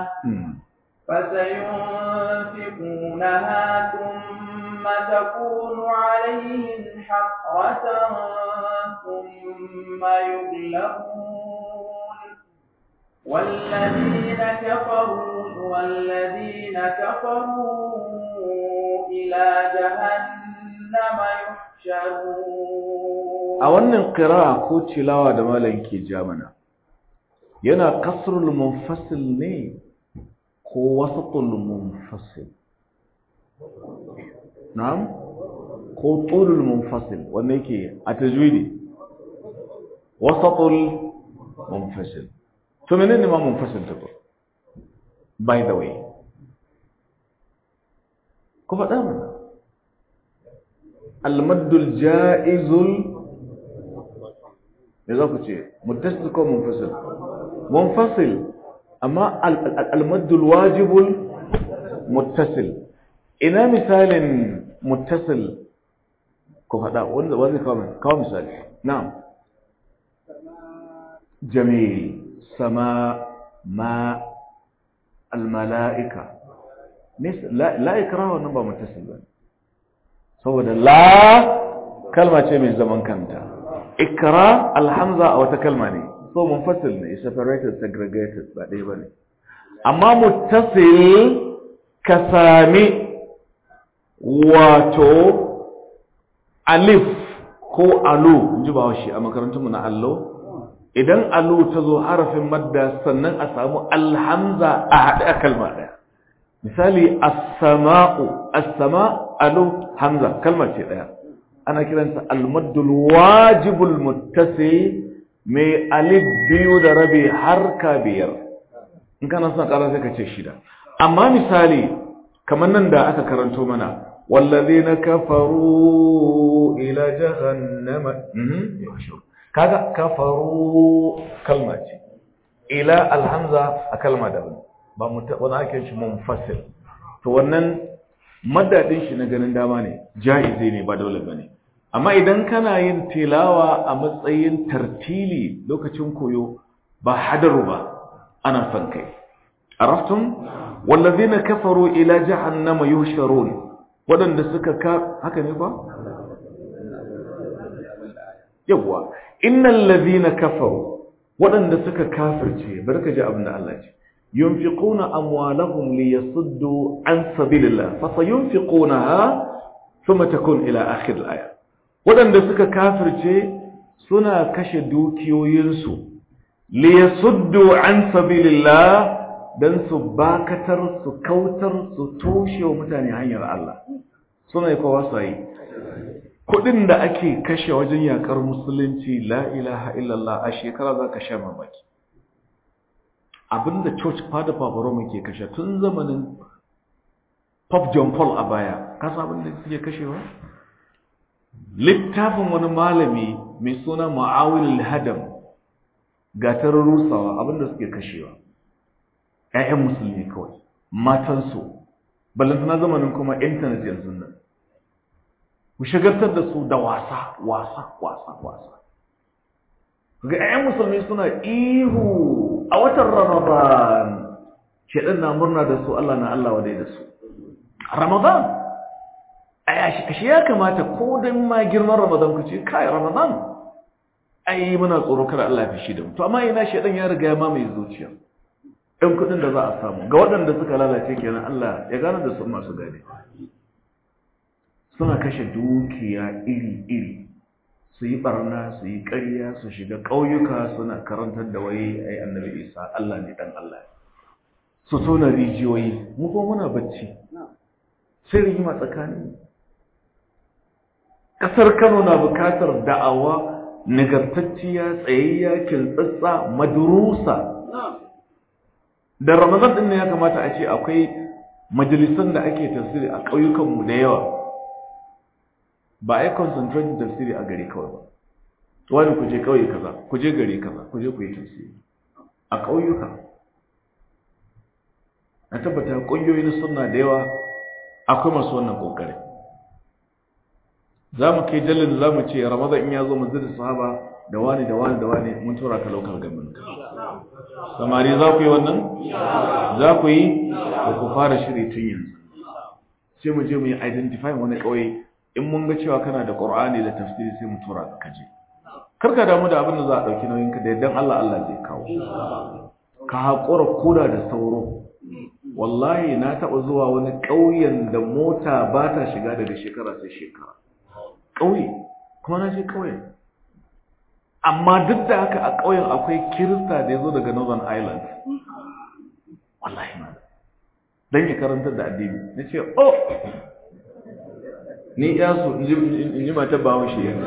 فسينفقونها ثم تكون عليهم حسرة ثم يغلبون والذين كفروا والذين كفروا إلى جهنم يحشرون. أولا قراءة كو تلاوة دمالا كي جامنا ينا قصر المنفصل ني كو وسط المنفصل نعم كو طول المنفصل ونيكي التجويدي وسط المنفصل فمنين ما منفصل تقول by the way كيف أدامنا المد الجائز إذا كنت متصل كو منفصل منفصل أما المد الواجب المتصل إنا مثال متصل كيف أدام وذي كامل كام مثال نعم جميل سماء ماء الملائكة لا لا إكراه ونبا متصل بني saboda la kalma ce mai zaman kanta ikra alhamza a wata kalma ne so munfasil ne separated segregated ba dai bane amma muttasil ka sami wato alif ko alu inji ba shi a makarantunmu na allo idan alu ta zo harafin madda sannan a samu alhamza a haɗe a kalma ɗaya misali as-sama'u as-sama alu hamza kalma ce daya ana kiransa al-maddul wajibul muttasil mai alif biyu da rabi harka biyar in kana son ƙara sai ka ce shida amma misali kamar nan da aka karanto mana wallazina kafaru ila jahannama kaga kafaru kalma ce ila al-hamza a kalma daban ba wani ake shi munfasil to wannan madadin shi na ganin dama ne jaizi ne ba dole bane amma idan kana yin tilawa a matsayin tartili lokacin koyo ba hadaru ba ana son kai araftum wallazina kafaru ila jahannama yuhsharun wadanda suka ka haka ne ba yawa innal ladhina kafaru wadanda suka kafirce barka ji abinda Allah ya ce ينفقون أموالهم ليصدوا عن سبيل الله فسينفقونها ثم تكون إلى آخر الآية ودن دسك كافر شيء سنا كشدوكيو ينسو ليصدوا عن سبيل الله don su bakatar su kautar su toshe wa mutane hanyar Allah suna yi kowa su yi kudin da ake kashe wajen yakar musulunci la ilaha illallah a shekara za ka sha mamaki abinda church fada paparoma ke kashe tun zamanin Pope John Paul a baya kasa abinda suke kashewa littafin wani malami mai suna Ma'awil al-Hadam gatar rusawa abinda suke kashewa ƴaƴan musulmi kawai matansu ballantana zamanin kuma internet yanzu nan ku shagartar da su da wasa wasa wasa wasa ga ƴaƴan musulmi suna ihu a watan Ramadan shedan na murna da su Allah na Allah wadai da su Ramadan ashe ya kamata ko dan ma girman Ramadan ku ce kai Ramadan ai muna tsoro kada Allah ya fishi da mu to amma ina shedan ya riga ya mamaye zuciya ɗan kuɗin da za a samu ga waɗanda suka lalace kenan Allah ya gane da su masu gane suna kashe dukiya iri-iri su yi barna su yi ƙarya su shiga ƙauyuka suna karantar da wai ai annabi Isa Allah ne dan Allah su tona rijiyoyi mu ko muna bacci sai rigima tsakanin ƙasar Kano na bukatar da'awa nagartacciya tsayayya kintsatsa madrusa da Ramadan din ne ya kamata a ce akwai majalisan da ake tafsiri a ƙauyukanmu da yawa ba a yi concentrated tafsiri a gari kawai ba wani ku je ƙauye kaza ku je gari kaza ku je ku yi tafsiri a ƙauyuka na tabbata ƙungiyoyi na sunna da yawa akwai masu wannan ƙoƙarin za mu kai jallin za mu ce Ramadan in ya zo mu zira sahaba da wani da wani da wani mun tura ka local government samari za ku yi wannan za ku yi da ku fara shiri tun yanzu sai mu je mu yi identify wani kauye in mun ga cewa kana da Qur'ani da tafsiri sai mu tura ka je karka damu da abin da za a dauki nauyin ka da yaddan Allah Allah zai kawo ka hakura koda da sauro wallahi na taba zuwa wani kauyen da mota ba ta shiga daga shekara sai shekara kauye kuma na je kauyen amma duk da haka a ƙauyen akwai kirista da ya zo daga Northern Ireland wallahi ma don ya karantar da addini na ce oh ni yasu in ji mata ba shi ya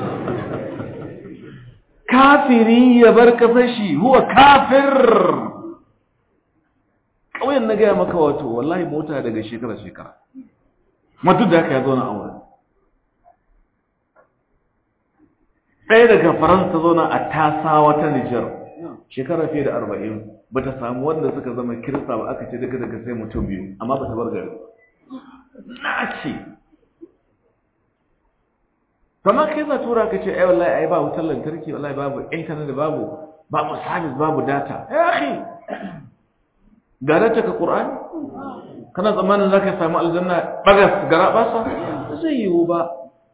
kafiri ya bar kasar shi huwa kafir ƙauyen na gaya maka wato wallahi mota daga shekara-shekara ma duk da haka ya zo na aure ɗaya daga faransa zauna a tasawa ta Nijar shekara fiye da arba'in ba ta samu wanda suka zama kirista ba aka ce daga daga sai mutum biyu amma ba ta bar gari na ce kamar kai za tura ka ce ai wallahi ai ba wutar lantarki wallahi babu intanet babu babu service babu data ya akhi ga data ka Qur'ani kana tsammanin zaka samu aljanna bagas gara basa zai yiwu ba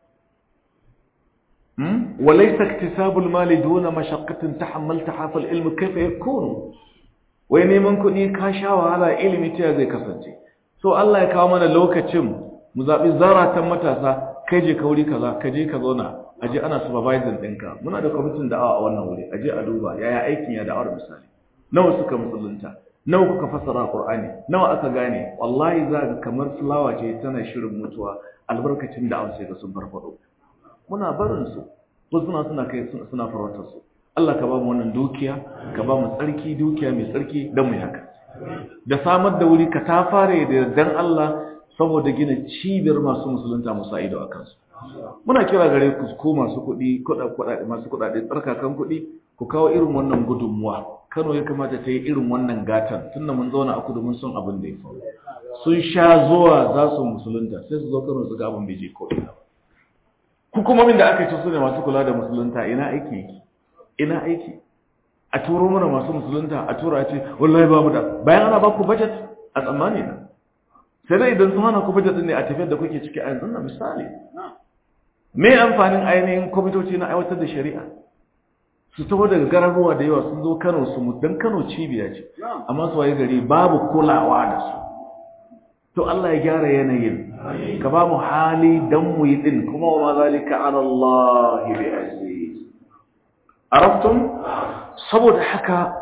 وليس اكتساب المال دون مشقة تحملتها فالعلم كيف يكون وين من كدي ka sha wahala ilimi ta zai kasance so Allah ya kawo mana lokacin mu zabi zaratan matasa kai je ka wuri kaza ka je ka zauna aje ana supervising ɗinka muna da kwamitin da'awa a wannan wuri aje a duba yaya aikin ya da'awar misali nawa suka musulunta nawa kuka fassara Qur'ani nawa aka gane wallahi za ka kamar fulawa ce tana shirin mutuwa albarkacin da'awar sai ga sun farfado muna barin su ko suna suna kai suna farautar su Allah ka ba mu wannan dukiya ka ba mu tsarki dukiya mai tsarki dan mu haka da samar da wuri ka ta fare da dan Allah saboda gina cibiyar masu musulunta musu ido akan su muna kira gare ku ko masu kuɗi kuɗaɗe masu kuɗaɗe tsarkakan kuɗi ku kawo irin wannan gudunmuwa Kano ya kamata ta yi irin wannan gatan tunda mun zauna a kudu mun san abin da ya faru sun sha zuwa za su musulunta sai su zo Kano su ga abin bai je ko ina hukumomin da aka ce su ne masu kula da musulunta ina aiki yake ina aiki a turo mana masu musulunta a tura ce wallahi ba mu da bayan ana ba ku budget a tsammani na sai dai idan sun hana ku budget din ne a tafiyar da kuke ciki a yanzu na misali me amfanin ainihin kwamitoci na aiwatar da shari'a su taho daga garuruwa da yawa sun zo Kano su mu dan Kano cibiya ce amma su waye gari babu kulawa da su to Allah ya gyara yanayin ka ba mu hali dan mu yi din kuma wa ma zalika ala Allah bi aziz araftum saboda haka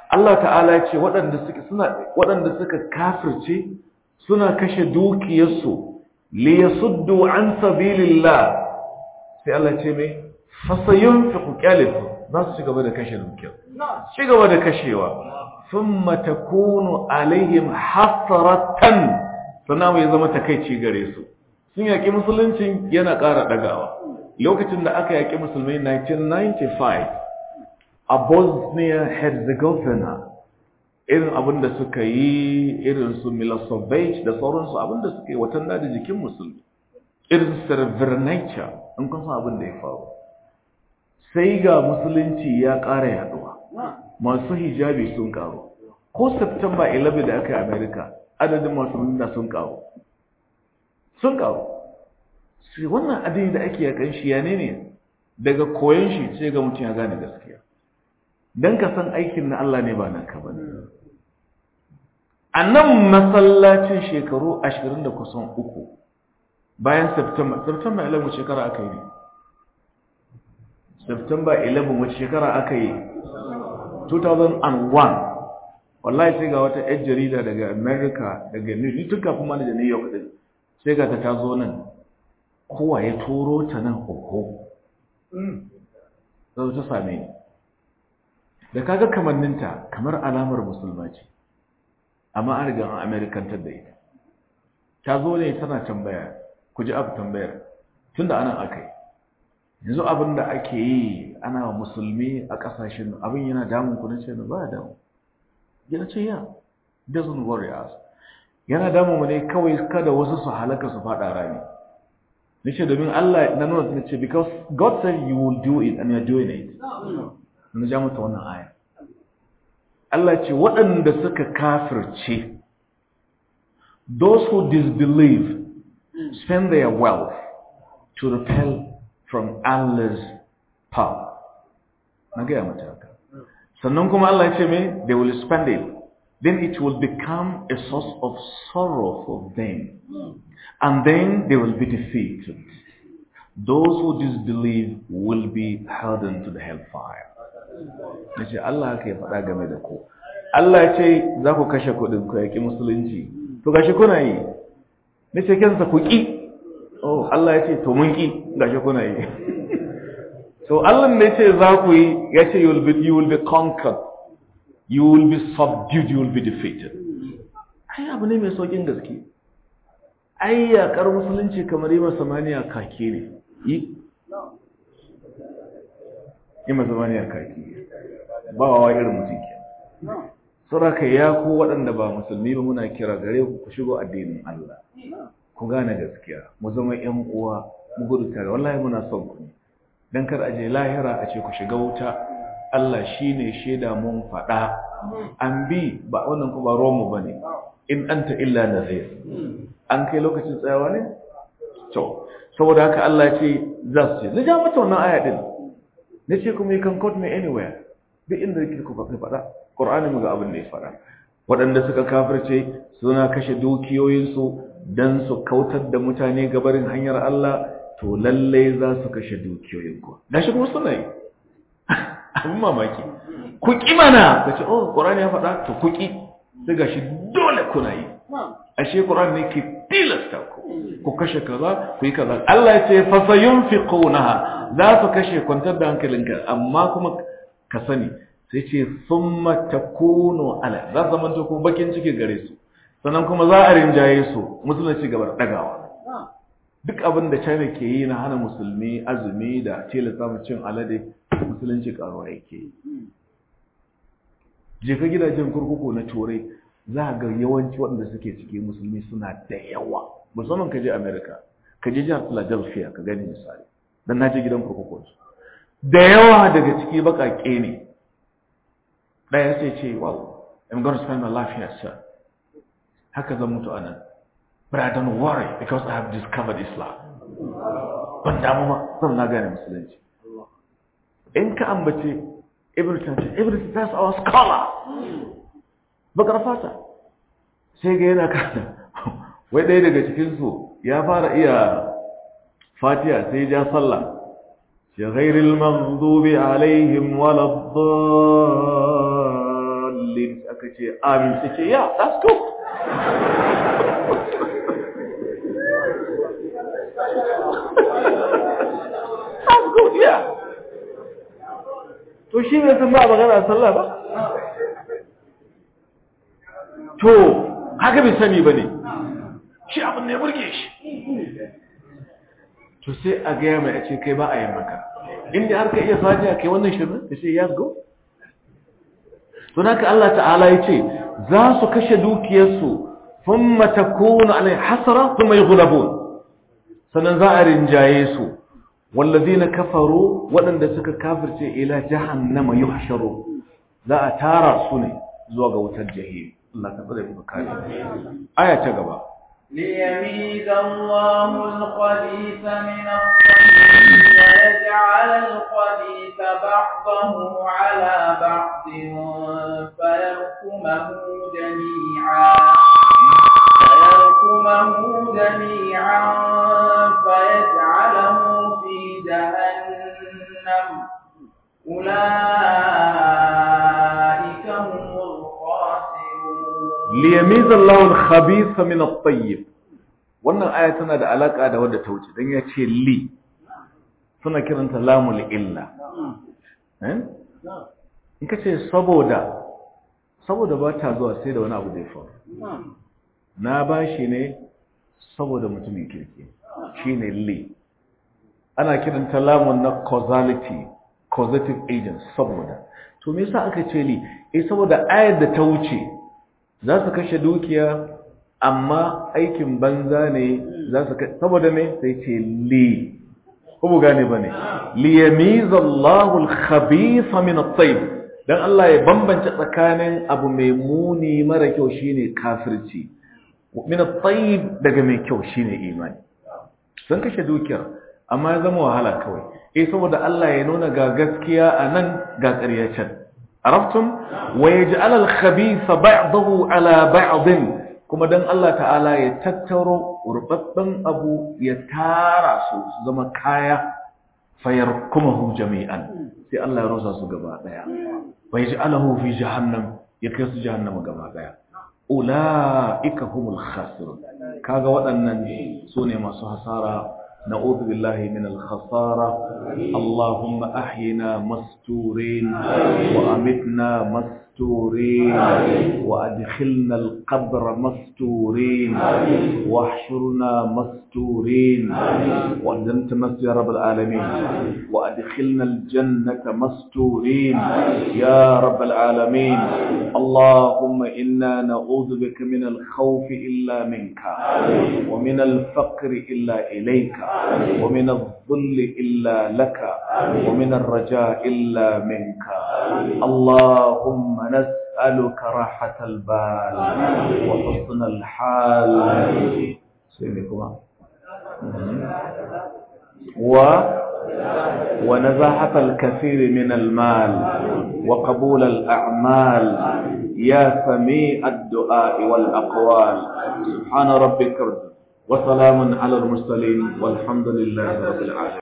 Allah ta'ala ya ce waɗanda suka suna waɗanda suka kafirce suna kashe dukiyarsu li yasuddu an sabilillah sai Allah ce mai fasayunfiqu qalifu za su ci gaba da kashe dukiyar ci gaba da kashewa thumma takunu alaihim hasratan sannan mai zama takeici gare su sun yaki musuluncin yana ƙara dagawa lokacin da aka yaki musulmai nineteen ninety-five a Bosnia Herzegovina irin abin da suka yi irin su Milosevic da sauransu abin da suka yi watan da jikin musulmi irin Srebrenica in kun san abin da ya faru sai ga musulunci ya ƙara yaduwa masu hijabi sun ƙaru ko September eleventh da aka yi America adadin masu nuna sun ƙaru sun ƙaru sai wannan addini da ake yakan shi ya ne daga koyon shi sai ga mutum ya gane gaskiya dan ka san aikin na Allah ne ba naka bane a nan masallacin shekaru ashirin da kusan uku bayan September September eleventh shekara aka yi ne September eleventh wace shekara aka yi two thousand one wallahi sai ga wata yar jarida daga America daga New York tun kafin ma da New York din sai ga ta tazo nan kowa ya turo ta nan oho sai ta same ni da kaga kamanninta kamar alamar musulma ce amma an riga an Americantar da ita ta zo ne tana tambaya ku ji abu tambayar tunda anan akai yanzu abin da ake yi ana wa musulmi a kasashen abin yana damun ku nace ba damu yana ce ya doesn't worry us yana damun mu ne kawai kada wasu su halaka su fada rami nace domin Allah na nuna nace because God said you will do it and you are doing it na ja mata wannan aya Allah ce waɗanda suka kafirce those who disbelieve spend their wealth to repel from Allah's power. Na gaya mata haka. Sannan kuma Allah ya ce me? They will spend it. Then it will become a source of sorrow for them. And then they will be defeated. Those who disbelieve will be hardened to the hellfire. Nace Allah haka ya faɗa game da ku. Allah ya ce za ku kashe kuɗin ku yaki musulunci. To gashi kuna yi. Nace kansa ku ki. Oh, Allah ya ce to mun ki gashi kuna yi. So Allah ne ce za ku yi ya ce you will be you will be conquered. You will be subdued, you will be defeated. Ai abu ne mai saukin gaske. Ai yakar musulunci kamar yi masa maniya kake ne. Yi yi masa maniya kake. Ba wa irin mutum ke. Saboda ya ku waɗanda ba musulmi ba muna kira gare ku ku shigo addinin Allah. Ku gane gaskiya, mu zama ƴan uwa, mu gudu tare. Wallahi muna son ku. Dan kar aje lahira a ce ku shiga wuta. Allah shine sheda mun faɗa. An bi ba wannan ku ba romu bane. In anta illa nazir. An kai lokacin tsayawa ne? To, saboda haka Allah ya ce za su ce, na ja mata wannan aya din. Nace kuma you can quote me anywhere. Duk inda kike ku faɗa. Qur'ani mu ga abin da ya faɗa. Waɗanda suka kafirce suna kashe dukiyoyinsu dan su kautar da mutane gabarin hanyar Allah, to lalle za su kashe dukiyoyinku. Gashi kuma suna yi. Abin mamaki. Ku ki mana, kace oh Qur'ani ya faɗa to ku ki. Sai gashi dole kuna yi. Ashe Qur'ani ne ke tilasta ku. Ku kashe kaza, ku yi kaza. Allah ya ce fa sayunfiqunaha. Za su kashe kwantar da hankalinka, amma kuma ka sani sai ce summa takunu ala. Za su zama ko bakin ciki gare su. Sannan kuma za a rinjaye su, musulunci gaba da dagawa. Duk abin da China ke yi na hana musulmi azumi da tilasta mu cin alade, musulunci karuwa yake yi. Je ka gidajen kurkuku na Turai, za ga yawanci waɗanda suke ciki musulmi suna da yawa. Musamman ka je America, ka je jihar Philadelphia ka gani misali. Dan na je gidan kurkuku. Da yawa daga ciki baƙaƙe ne. Ɗaya sai ce, wow, I'm going to spend my life here, sir. Haka zan mutu a nan. But I don't worry because I have discovered Islam. Ban damu ma, zan na gane musulunci. In ka ambace Ibn Taymiyyah, Ibn Taymiyyah, that's our scholar. Bakar fata. Sai ga yana kana. Wai ɗaya daga cikin su ya fara iya Fatiha sai ja sallah. Shi ghairil maghdubi alaihim waladdallin. dallin aka ce amin sai ce yeah that's good that's good yeah to shi ne sun ba magana sallah ba to haka bai sani ba ne shi abin ne burge shi to sai a gaya mai a ce kai ba a yin maka inda har ka iya sajiya kai wannan shirin da sai ya go to naka Allah ta'ala ya ce za su kashe dukiyarsu thumma takunu alai hasara thumma yughlabun sannan za a rinjaye su wallazina kafaru waɗanda suka kafirce ila jahannama yuhsharu za a tara su ne zuwa ga wutar jahim Allah ta tsare mu kare aya ta gaba ليميز الله الخبيث من الطيب ويجعل الخبيث بعضه على بعض فيركمه جميعا فيركمه جميعا فيجعله في جهنم أولئك هم liyamiza Allahu al-khabitha min at-tayyib wannan aya tana da alaka da wanda ta wuce dan yace li suna kiranta lamul illa eh in kace saboda saboda ba ta zuwa sai da wani abu da ya faru na bashi ne saboda mutumin kirki shine li ana kiranta lamun na causality causative agent saboda to me yasa aka ce li eh saboda ayar da ta wuce za su kashe dukiya amma aikin banza ne za su kashe saboda me sai ce li ko bu gane bane li yamiza Allahu al-khabitha min at-tayyib dan Allah ya bambance tsakanin abu mai muni mara kyau shine kafirci min at-tayyib daga mai kyau shine imani sun kashe dukiyar amma ya zama wahala kawai eh saboda Allah ya nuna ga gaskiya anan ga ƙarya can عرفتم ويجعل الخبيث بعضه على بعض كما دان الله تعالى يتترو ربطن ابو يتارا su zama kaya fayarkumahu jami'an sai Allah ya rosa su gaba daya wayaj'aluhu fi jahannam yakisu jahannam gaba daya ulaika humul khasirun kaga waɗannan sune masu hasara نعوذ بالله من الخسارة اللهم أحينا مستورين وأمتنا مستورين وأدخلنا القبر مستورين واحشرنا مستورين وأنت مست يا رب العالمين وأدخلنا الجنة مستورين يا رب العالمين اللهم إنا نعوذ بك من الخوف إلا منك ومن الفقر إلا إليك ومن الظل إلا لك ومن الرجاء إلا منك اللهم نسألك راحة البال وحسن الحال و ونزاحة الكثير من المال وقبول الأعمال يا سميع الدعاء والأقوال سبحان ربك وسلام على المرسلين والحمد لله رب العالمين.